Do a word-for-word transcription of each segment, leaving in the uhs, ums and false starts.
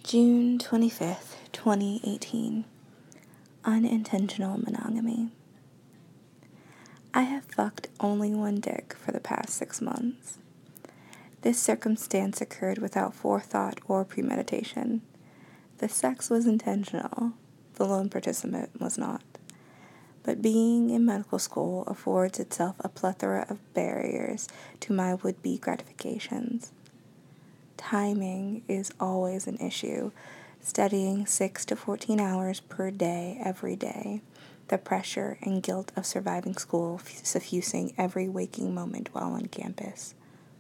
June twenty-fifth, twenty eighteen. Unintentional monogamy. I have fucked only one dick for the past six months. This circumstance occurred without forethought or premeditation. The sex was intentional. The lone participant was not. But being in medical school affords itself a plethora of barriers to my would-be gratifications. Timing is always an issue. Studying six to fourteen hours per day every day. The pressure and guilt of surviving school suffusing every waking moment while on campus.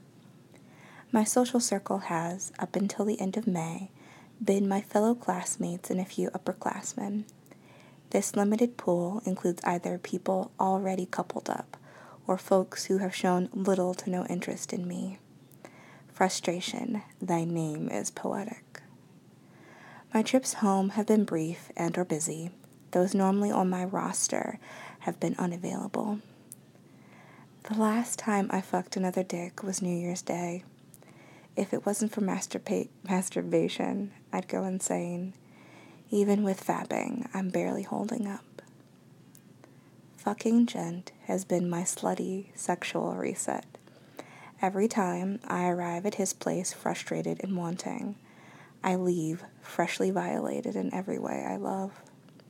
My social circle has, up until the end of May, been my fellow classmates and a few upperclassmen. This limited pool includes either people already coupled up or folks who have shown little to no interest in me. Frustration, thy name is poetic. My trips home have been brief and or busy. Those normally on my roster have been unavailable. The last time I fucked another dick was New Year's Day. If it wasn't for masturba- masturbation, I'd go insane. Even with fapping, I'm barely holding up. Fucking Gent has been my slutty sexual reset. Every time I arrive at his place frustrated and wanting, I leave freshly violated in every way I love.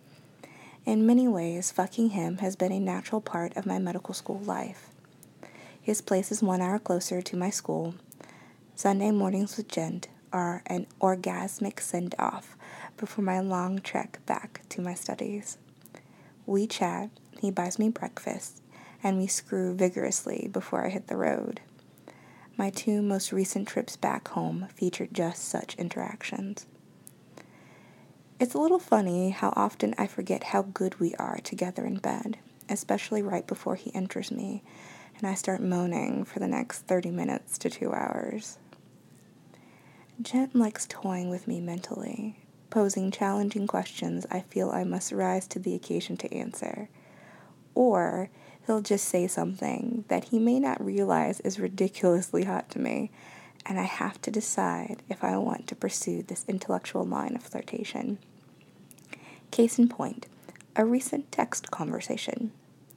In many ways, fucking him has been a natural part of my medical school life. His place is one hour closer to my school. Sunday mornings with Gent are an orgasmic send-off before my long trek back to my studies. We chat, he buys me breakfast, and we screw vigorously before I hit the road. My two most recent trips back home featured just such interactions. It's a little funny how often I forget how good we are together in bed, especially right before he enters me, and I start moaning for the next thirty minutes to two hours. Gent likes toying with me mentally, posing challenging questions I feel I must rise to the occasion to answer. Or he'll just say something that he may not realize is ridiculously hot to me, and I have to decide if I want to pursue this intellectual line of flirtation. Case in point, a recent text conversation.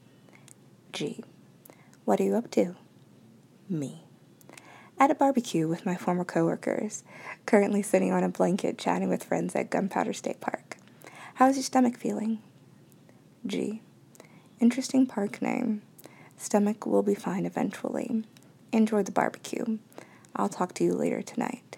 G. What are you up to? Me. At a barbecue with my former coworkers, currently sitting on a blanket chatting with friends at Gunpowder State Park. How's your stomach feeling? G. Interesting park name. Stomach will be fine eventually. Enjoy the barbecue. I'll talk to you later tonight.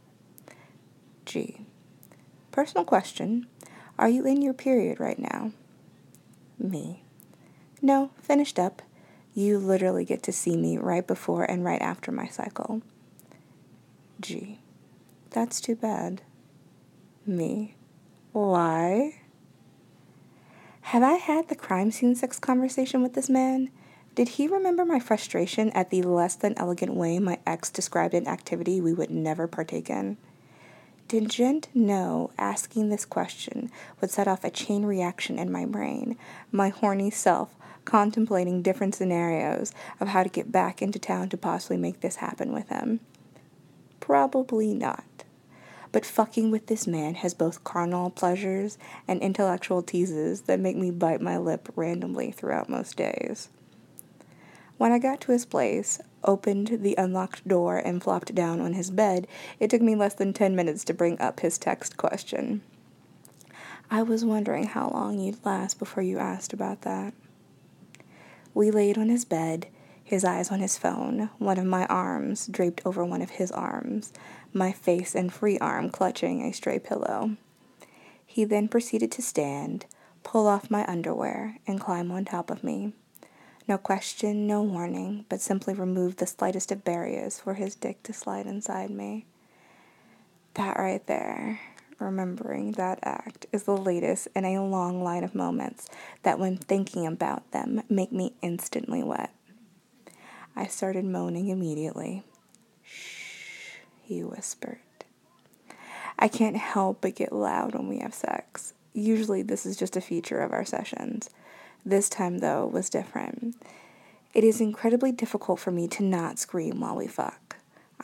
G. Personal question. Are you in your period right now? Me. No, finished up. You literally get to see me right before and right after my cycle. G. That's too bad. Me. Why? Have I had the crime scene sex conversation with this man? Did he remember my frustration at the less than elegant way my ex described an activity we would never partake in? Did Gent know asking this question would set off a chain reaction in my brain, my horny self contemplating different scenarios of how to get back into town to possibly make this happen with him? Probably not. But fucking with this man has both carnal pleasures and intellectual teases that make me bite my lip randomly throughout most days. When I got to his place, opened the unlocked door, and flopped down on his bed, it took me less than ten minutes to bring up his text question. I was wondering how long you'd last before you asked about that. We laid on his bed, his eyes on his phone, one of my arms draped over one of his arms, my face and free arm clutching a stray pillow. He then proceeded to stand, pull off my underwear, and climb on top of me. No question, no warning, but simply removed the slightest of barriers for his dick to slide inside me. That right there, remembering that act, is the latest in a long line of moments that when thinking about them make me instantly wet. I started moaning immediately. Shh, he whispered. I can't help but get loud when we have sex. Usually this is just a feature of our sessions. This time, though, was different. It is incredibly difficult for me to not scream while we fuck.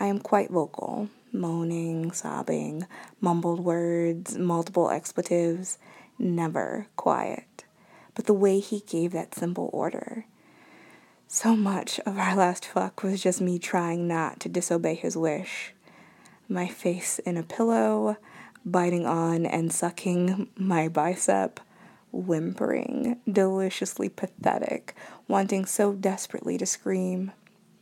I am quite vocal, moaning, sobbing, mumbled words, multiple expletives, never quiet. But the way he gave that simple order. So much of our last fuck was just me trying not to disobey his wish. My face in a pillow, biting on and sucking my bicep, whimpering, deliciously pathetic, wanting so desperately to scream.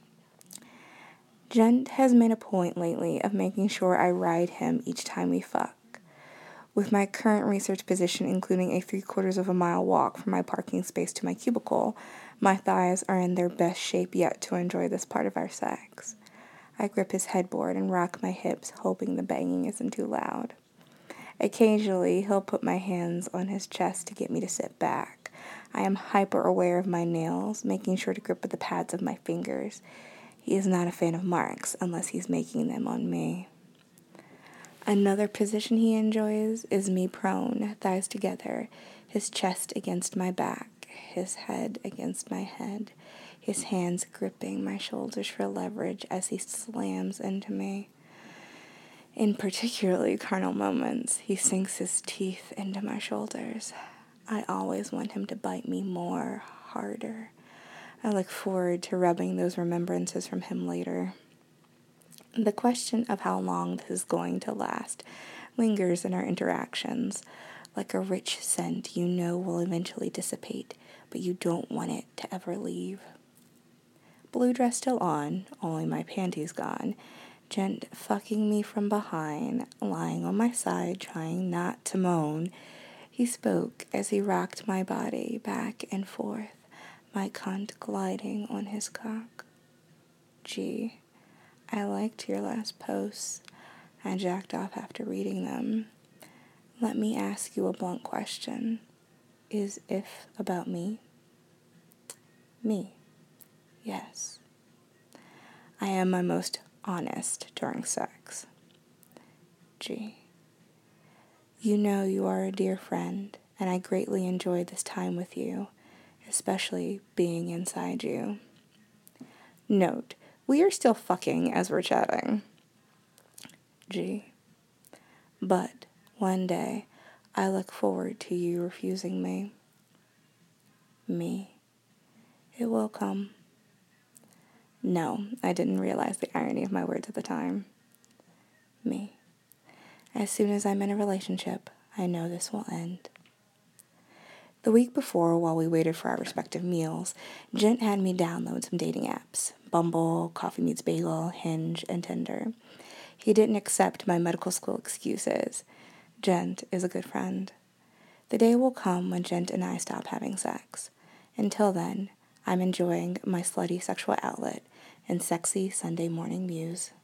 Gent has made a point lately of making sure I ride him each time we fuck. With my current research position including a three quarters of a mile walk from my parking space to my cubicle, my thighs are in their best shape yet to enjoy this part of our sex. I grip his headboard and rock my hips, hoping the banging isn't too loud. Occasionally, he'll put my hands on his chest to get me to sit back. I am hyper aware of my nails, making sure to grip at the pads of my fingers. He is not a fan of marks unless he's making them on me. Another position he enjoys is me prone, thighs together, his chest against my back, his head against my head, his hands gripping my shoulders for leverage as he slams into me. In particularly carnal moments, he sinks his teeth into my shoulders. I always want him to bite me more, harder. I look forward to rubbing those remembrances from him later. The question of how long this is going to last lingers in our interactions, like a rich scent you know will eventually dissipate, but you don't want it to ever leave. Blue dress still on, only my panties gone, Gent fucking me from behind, lying on my side, trying not to moan. He spoke as he rocked my body back and forth, my cunt gliding on his cock. Gee, I liked your last posts. I jacked off after reading them. Let me ask you a blunt question. Is if about me? Me. Yes. I am my most honest during sex. Gee. You know you are a dear friend, and I greatly enjoyed this time with you, especially being inside you. Note, we are still fucking as we're chatting. Gee. But one day, I look forward to you refusing me. Me. It will come. No, I didn't realize the irony of my words at the time. Me. As soon as I'm in a relationship, I know this will end. The week before, while we waited for our respective meals, Gent had me download some dating apps. Bumble, Coffee Meets Bagel, Hinge, and Tinder. He didn't accept my medical school excuses. Gent is a good friend. The day will come when Gent and I stop having sex. Until then, I'm enjoying my slutty sexual outlet and sexy Sunday morning muse.